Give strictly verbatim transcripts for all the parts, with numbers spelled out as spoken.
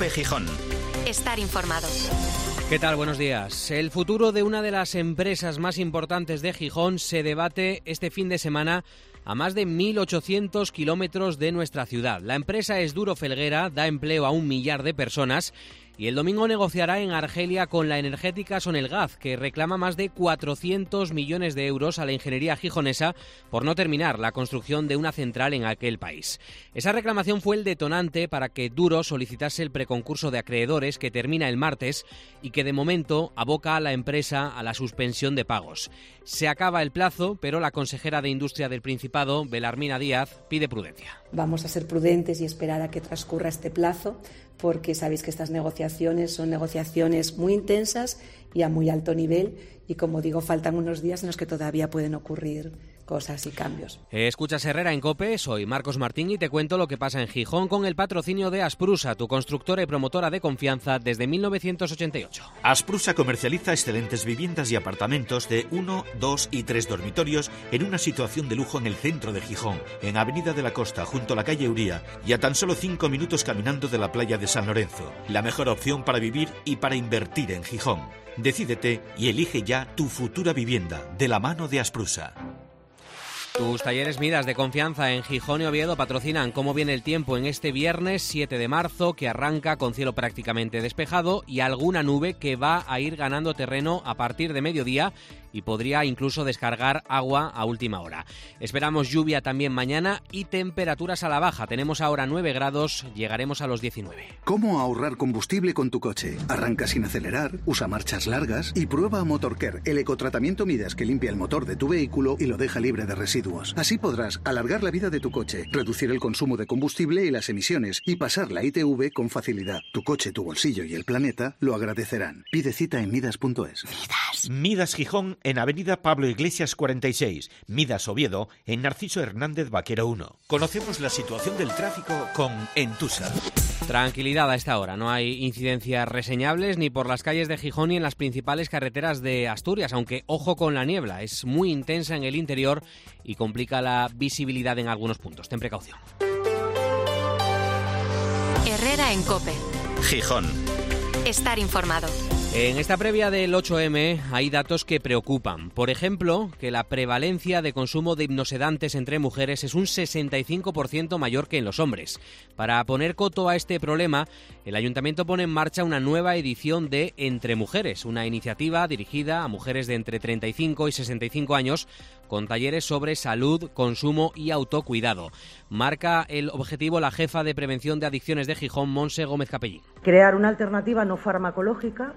COPE Gijón. Estar informado. ¿Qué tal? Buenos días. El futuro de una de las empresas más importantes de Gijón se debate este fin de semana a más de mil ochocientos kilómetros de nuestra ciudad. La empresa es Duro Felguera, da empleo a un millar de personas y el domingo negociará en Argelia con la energética Sonelgaz, que reclama más de cuatrocientos millones de euros a la ingeniería gijonesa por no terminar la construcción de una central en aquel país. Esa reclamación fue el detonante para que Duro solicitase el preconcurso de acreedores que termina el martes y que de momento aboca a la empresa a la suspensión de pagos. Se acaba el plazo, pero la consejera de Industria del Principado, Belarmina Díaz, pide prudencia. Vamos a ser prudentes y esperar a que transcurra este plazo, porque sabéis que estas negociaciones son negociaciones muy intensas y a muy alto nivel y, como digo, faltan unos días en los que todavía pueden ocurrir cosas y cambios. Escuchas Herrera en COPE, soy Marcos Martín y te cuento lo que pasa en Gijón con el patrocinio de Asprusa, tu constructora y promotora de confianza desde mil novecientos ochenta y ocho. Asprusa comercializa excelentes viviendas y apartamentos de uno, dos y tres dormitorios en una situación de lujo en el centro de Gijón, en Avenida de la Costa, junto a la calle Uría, y a tan solo cinco minutos caminando de la playa de San Lorenzo. La mejor opción para vivir y para invertir en Gijón. Decídete y elige ya tu futura vivienda de la mano de Asprusa. Tus talleres Midas de confianza en Gijón y Oviedo patrocinan Cómo viene el tiempo en este viernes siete de marzo, que arranca con cielo prácticamente despejado y alguna nube que va a ir ganando terreno a partir de mediodía y podría incluso descargar agua a última hora. Esperamos lluvia también mañana y temperaturas a la baja. Tenemos ahora nueve grados, llegaremos a los diecinueve. ¿Cómo ahorrar combustible con tu coche? Arranca sin acelerar, usa marchas largas y prueba Motorcare, el ecotratamiento Midas que limpia el motor de tu vehículo y lo deja libre de residuos. Así podrás alargar la vida de tu coche, reducir el consumo de combustible y las emisiones y pasar la I T V con facilidad. Tu coche, tu bolsillo y el planeta lo agradecerán. Pide cita en midas punto es. Midas. Midas Gijón en Avenida Pablo Iglesias cuarenta y seis, Midas Oviedo en Narciso Hernández Vaquero uno. Conocemos la situación del tráfico con Entusa. Tranquilidad a esta hora, no hay incidencias reseñables ni por las calles de Gijón ni en las principales carreteras de Asturias, aunque ojo con la niebla, es muy intensa en el interior y complica la visibilidad en algunos puntos. Ten precaución. Herrera en COPE. Gijón. Estar informado. En esta previa del ocho eme hay datos que preocupan. Por ejemplo, que la prevalencia de consumo de hipnosedantes entre mujeres es un sesenta y cinco por ciento mayor que en los hombres. Para poner coto a este problema, el Ayuntamiento pone en marcha una nueva edición de Entre Mujeres, una iniciativa dirigida a mujeres de entre treinta y cinco y sesenta y cinco años, con talleres sobre salud, consumo y autocuidado. Marca el objetivo la jefa de Prevención de Adicciones de Gijón, Monse Gómez Capellín. Crear una alternativa no farmacológica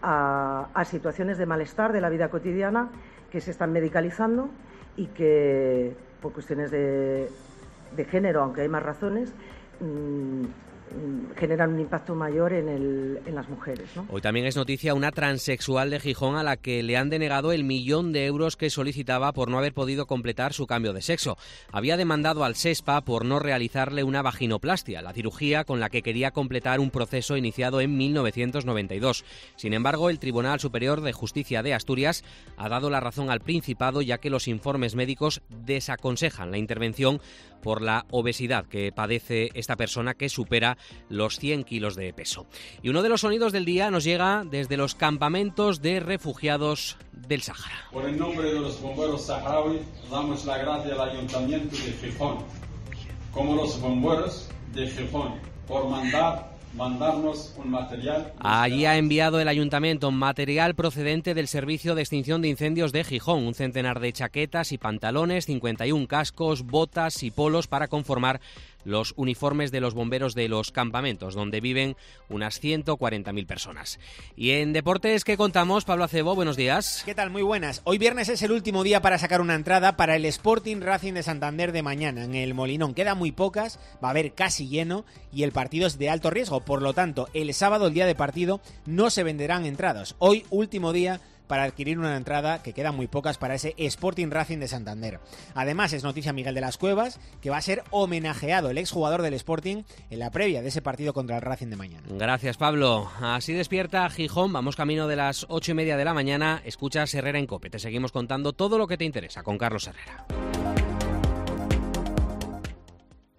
A, a situaciones de malestar de la vida cotidiana que se están medicalizando y que, por cuestiones de, de género, aunque hay más razones, mmm, generan un impacto mayor en, el, en las mujeres, ¿no? Hoy también es noticia una transexual de Gijón a la que le han denegado el millón de euros que solicitaba por no haber podido completar su cambio de sexo. Había demandado al SESPA por no realizarle una vaginoplastia, la cirugía con la que quería completar un proceso iniciado en mil novecientos noventa y dos. Sin embargo, el Tribunal Superior de Justicia de Asturias ha dado la razón al Principado, ya que los informes médicos desaconsejan la intervención por la obesidad que padece esta persona, que supera los cien kilos de peso. Y uno de los sonidos del día nos llega desde los campamentos de refugiados del Sáhara. Por el nombre de los bomberos saharauis, damos la gracia al Ayuntamiento de Gijón, como los bomberos de Gijón, por mandar mandarnos un material. Allí ha enviado el Ayuntamiento material procedente del Servicio de Extinción de Incendios de Gijón, un centenar de chaquetas y pantalones, cincuenta y uno cascos, botas y polos para conformar los uniformes de los bomberos de los campamentos, donde viven unas ciento cuarenta mil personas. Y en deportes, ¿qué contamos? Pablo Acebo, buenos días. ¿Qué tal? Muy buenas. Hoy viernes es el último día para sacar una entrada para el Sporting Racing de Santander de mañana en el Molinón. Quedan muy pocas, va a haber casi lleno y el partido es de alto riesgo. Por lo tanto, el sábado, el día de partido, no se venderán entradas. Hoy, último día para adquirir una entrada, que quedan muy pocas, para ese Sporting Racing de Santander. Además, es noticia Miguel de las Cuevas, que va a ser homenajeado, el exjugador del Sporting, en la previa de ese partido contra el Racing de mañana. Gracias, Pablo. Así despierta Gijón. Vamos camino de las ocho y media de la mañana. Escuchas Herrera en COPE. Te seguimos contando todo lo que te interesa con Carlos Herrera.